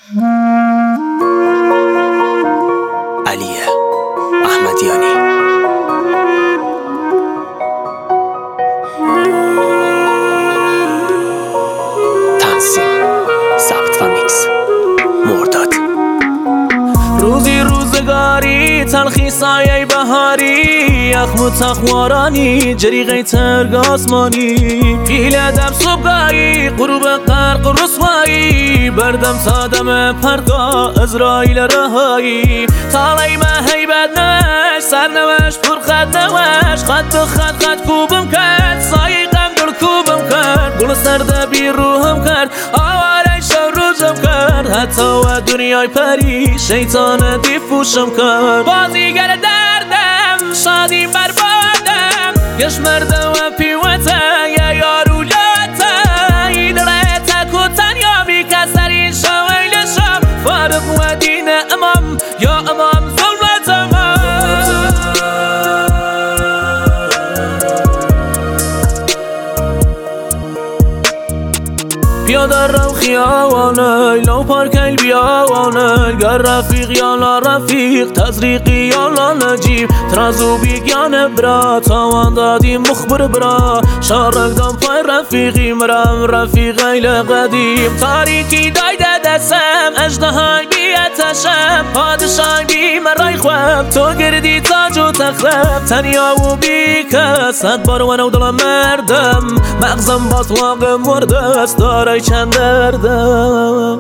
علی احمدیانی. تنظیم، ضبط و میکس مرداد. روزی روزگاری تلخی سایه بهاری، یخم و تخمارانی جریقه ترگ آسمانی، پیل دم صبحگاهی غروب غرق و رسوایی، بردم تا دم پرگاه ازرائیل رهایی، تالی من هیبت نوش سرنوش پر خط نوش، خط به خط کوبم کرد سایه غم دل کوبم کرد، گل سرد بی روحم کرد آواره شب روزم کرد، حتی و دنیای پری شیطان دیفوشم کرد، بازیگر دردم شادی بربادم گش مردم و پیوته یا یارو لاته این ریت کتن یا بی کسری شویل شم فارق و دین امام یا امام ظلمت امام. پیاده رو خیابانه لو پارکیل بیابانه، گر رفیق یا لا رفیق تزریقی یا لا نجیب، ترازو بیگانه برا تاوان دادی مخبر برا، شارک دام پای رفیقی مرم رفیق ایل قدیم، تاریکی دایده دستم اجدهای بیتشم، پادشای بی مرای خواب تو گردی تاج و تخرب، تنیا و بی کس صد بار ونو دلم مردم، مغزم باطلاق مرده است دارای چند دردم.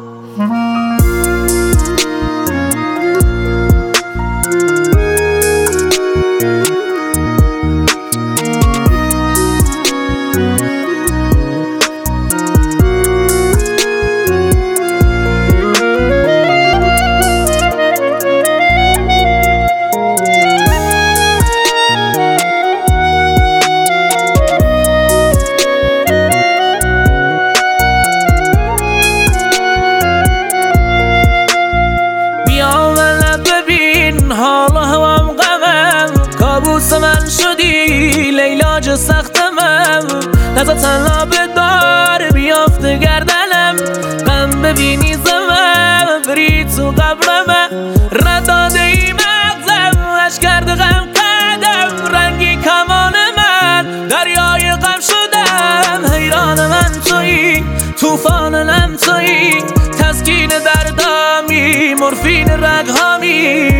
حالا هوام غمم کابوس من شدی لیلاج سختمم، لحظه تنها به دار بیافته گردنم، غم ببینی زمم فرید تو قبرمم، رداده ای مغزم اش کرده غم قدم، رنگی کمان من دریای غم شدم، حیران من تویی توفان لم تویی، تسکین دردامی مورفین رگهامی،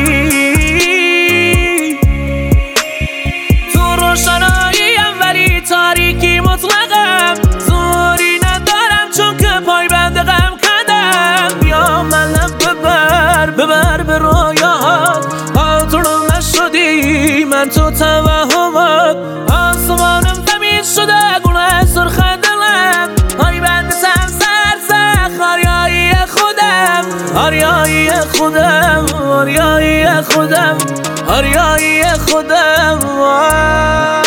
تاریکی مطلقم زوری ندارم چون که پای بند غم کردم، بیا من ببر به رویات پاترون نشدی من تو توهمات، آسمانم زمین شده گونه سرخ دلم، پای بندتم سرسخ آریایی خودم آریایی خودم آریایی خودم آریایی خودم.